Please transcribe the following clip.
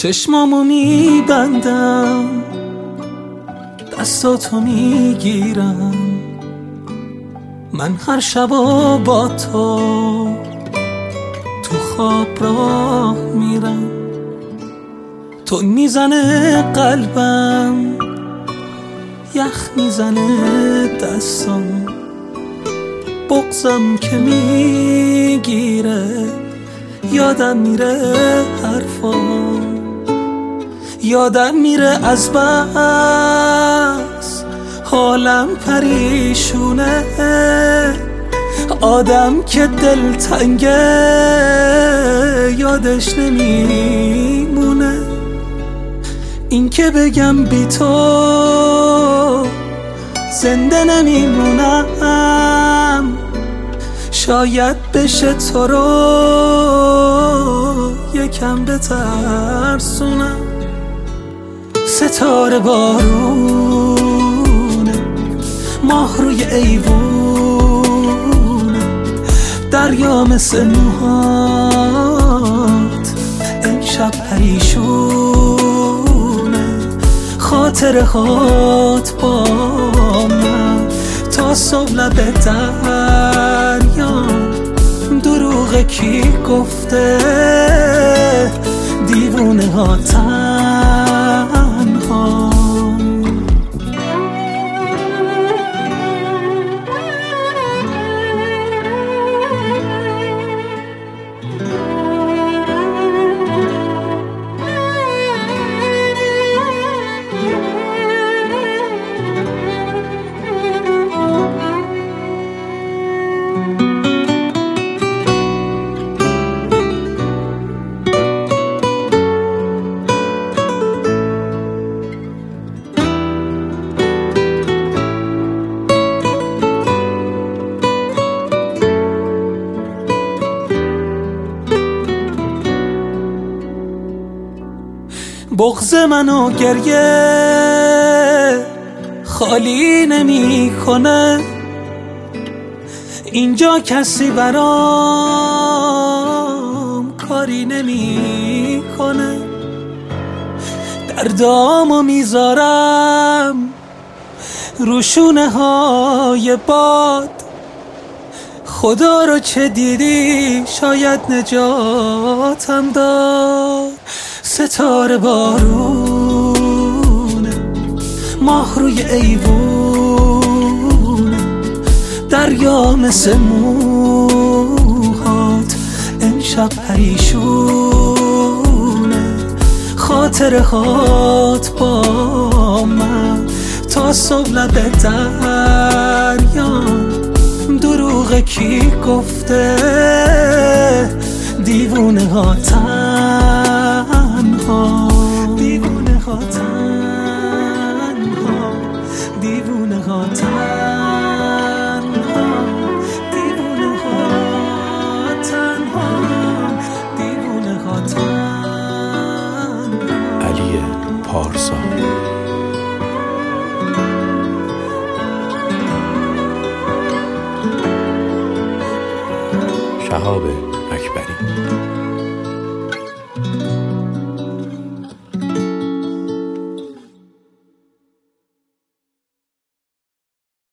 چشمامو میبندم، دستاتو میگیرم، من هر شبا با تو خواب راه میرم. تو میزنه قلبم، یخ میزنه دستام، بغضم که میگیره، یادم میره حرفام، یادم میره از بس حالم پریشونه، آدم که دلتنگه یادش نمیمونه. این که بگم بی تو زنده نمیمونم، شاید بشه تو رو یکم بترسونم. ستاره بارونه، ماه روی ایوونه، دریا مثل موهات امشب پریشونه. خاطره هات با من تا صبح لب دریا، دروغ کی گفته دیوونه ها تنها. بغض منو گریه خالی نمی کنه، اینجا کسی برام کاری نمی کنه. دردامو میذارم روشونه های باد، خدا رو چه دیدی شاید نجاتم داد. ستاره بارونه، ماه روی ایوونه، دریا مثل موهات امشب پریشونه. خاطره هات با من تا صبح لب دریا، دروغ کی گفته دیوونه ها تنها، دیوونه ها تنها، دیوونه ها تنها، دیوونه ها تنها، دیوونه ها تنها. علی پارسا. شهاب